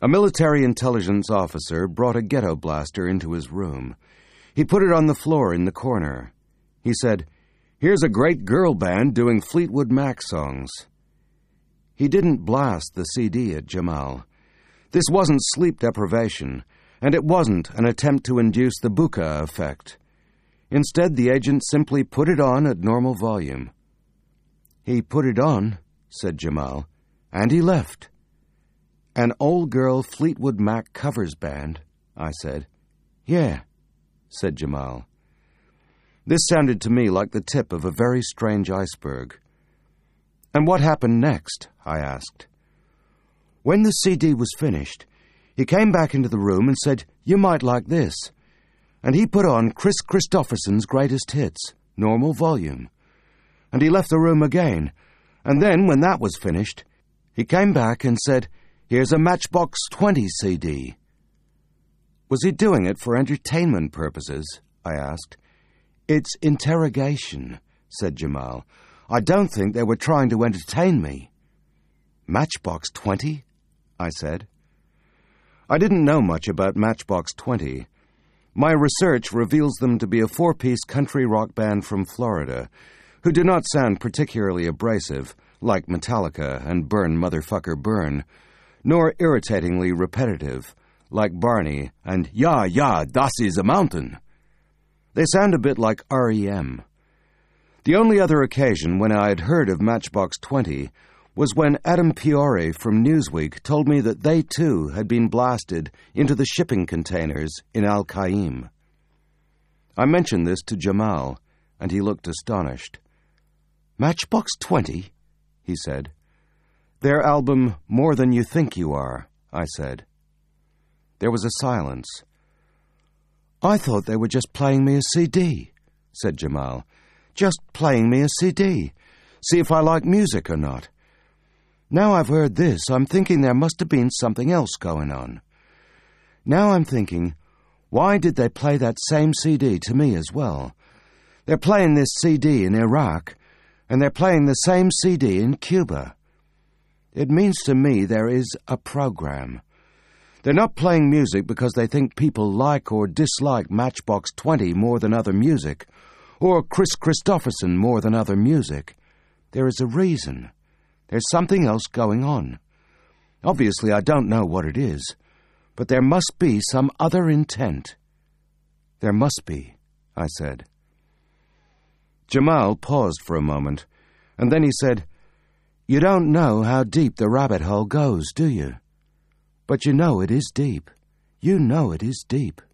A military intelligence officer brought a ghetto blaster into his room. He put it on the floor in the corner. He said, "Here's a great girl band doing Fleetwood Mac songs." He didn't blast the CD at Jamal. This wasn't sleep deprivation, and it wasn't an attempt to induce the buka effect. Instead, the agent simply put it on at normal volume. "He put it on," said Jamal, "and he left." "An old-girl Fleetwood Mac covers band," I said. "Yeah," said Jamal. This sounded to me like the tip of a very strange iceberg. "And what happened next?" I asked. "When the CD was finished, he came back into the room and said, 'You might like this.' And he put on Chris Christopherson's greatest hits, normal volume. And he left the room again, and then, when that was finished, he came back and said, 'Here's a Matchbox 20 CD.' Was he doing it for entertainment purposes?" I asked. "It's interrogation," said Jamal. "I don't think they were trying to entertain me." "Matchbox 20?" I said. I didn't know much about Matchbox 20. My research reveals them to be a 4-piece country rock band from Florida, who do not sound particularly abrasive, like Metallica and Burn Motherfucker Burn, nor irritatingly repetitive, like Barney and Ja, ja, das is a mountain. They sound a bit like R.E.M. The only other occasion when I had heard of Matchbox 20 was when Adam Piore from Newsweek told me that they, too, had been blasted into the shipping containers in Al-Qaim. I mentioned this to Jamal, and he looked astonished. "Matchbox 20?" he said. "Their album, More Than You Think You Are," I said. There was a silence. "I thought they were just playing me a CD," said Jamal. "Just playing me a CD. See if I like music or not. Now I've heard this, I'm thinking there must have been something else going on. Now I'm thinking, why did they play that same CD to me as well? They're playing this CD in Iraq, and they're playing the same CD in Cuba. It means to me there is a program. They're not playing music because they think people like or dislike Matchbox 20 more than other music, or Chris Christopherson more than other music. There is a reason. There's something else going on. Obviously, I don't know what it is, but there must be some other intent." "There must be," I said. Jamal paused for a moment, and then he said, "You don't know how deep the rabbit hole goes, do you? But you know it is deep. You know it is deep."